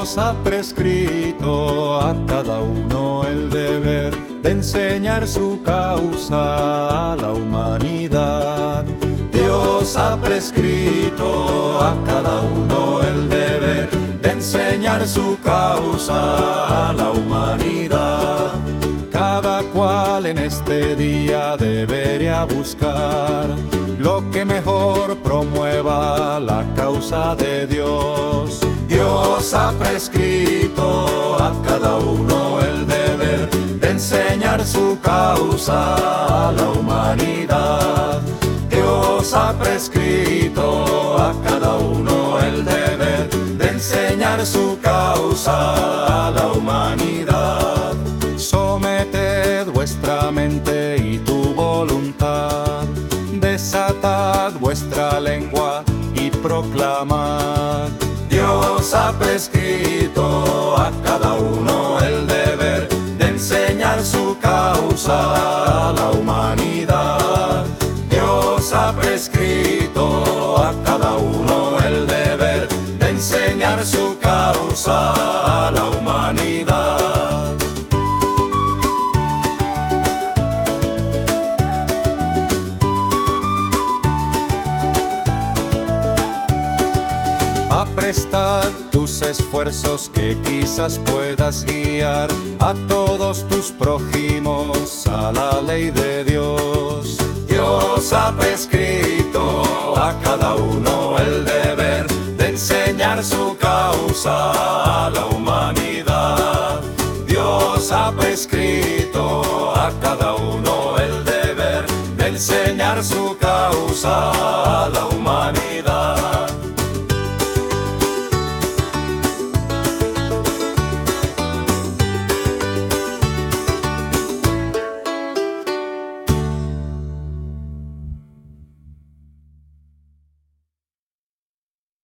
Dios ha prescrito a cada uno el deber de enseñar su causa a la humanidad. Dios ha prescrito a cada uno el deber de enseñar su causa a la humanidad. Cada cual en este día debería buscar lo que mejor promueva la causa de Dios. Dios ha prescrito a cada uno el deber de enseñar su causa a la humanidad. Dios ha prescrito a cada uno el deber de enseñar su causa a la humanidad. Someted vuestra mente y tu voluntad, desatad vuestra lengua y proclamad. Dios ha prescrito a cada uno el deber de enseñar su causa a la humanidad. Dios ha prescrito a cada uno el deber de enseñar su causa a la humanidad. Aprestad tus esfuerzos que quizás puedas guiar a todos tus prójimos a la ley de Dios. Dios ha prescrito a cada uno el deber de enseñar su causa a la humanidad. Dios ha prescrito a cada uno el deber de enseñar su causa a la humanidad.